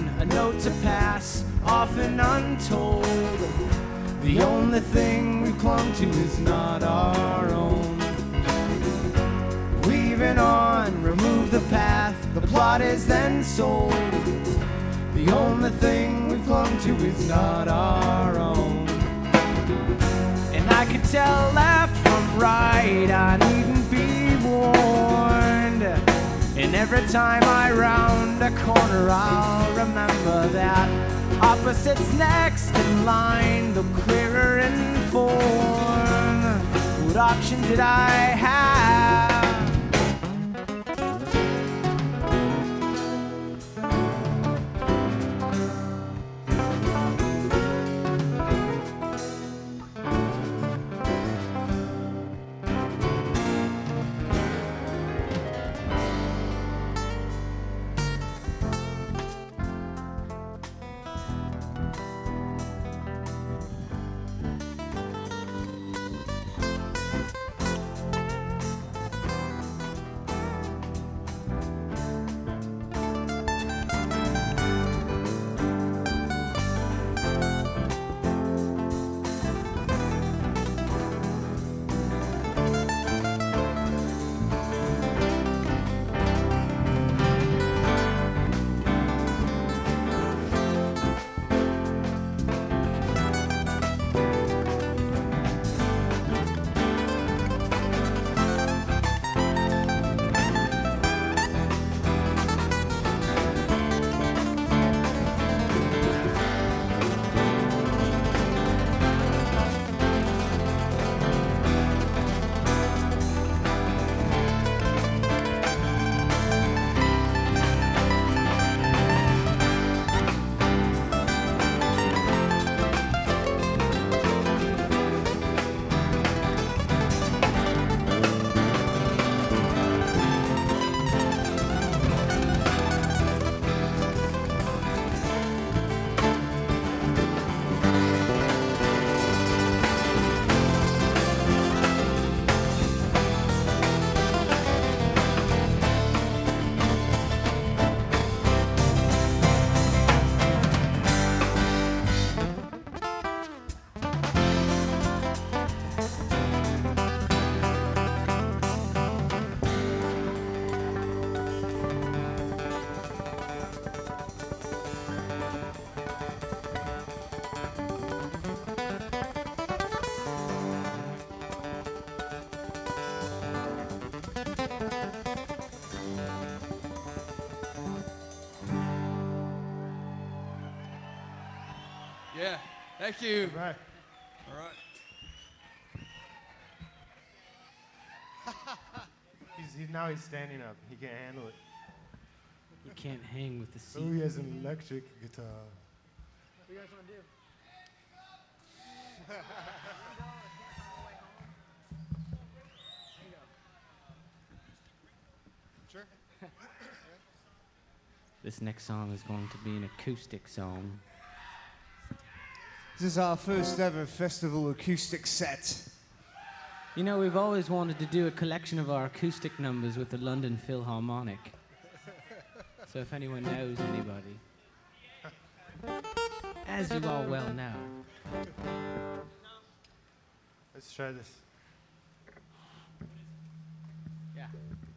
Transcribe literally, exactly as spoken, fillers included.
on, a note to pass, often untold. The only thing we've clung to is not our own. Weaving on, remove the path, the plot is then sold. The only thing we've clung to is not our own. And I can tell left from right, I needn't be warned. And every time I round a corner, I'll remember that opposites next in line, though clearer in form. What option did I have? Yeah, thank you. All right. All right. He's, he, now he's standing up. He can't handle it. You can't hang with the seat. Oh, he has an electric guitar. What do you guys want to do? Sure. This next song is going to be an acoustic song. This is our first ever festival acoustic set. You know, we've always wanted to do a collection of our acoustic numbers with the London Philharmonic. So if anyone knows anybody, as you all well know. Let's try this. Yeah.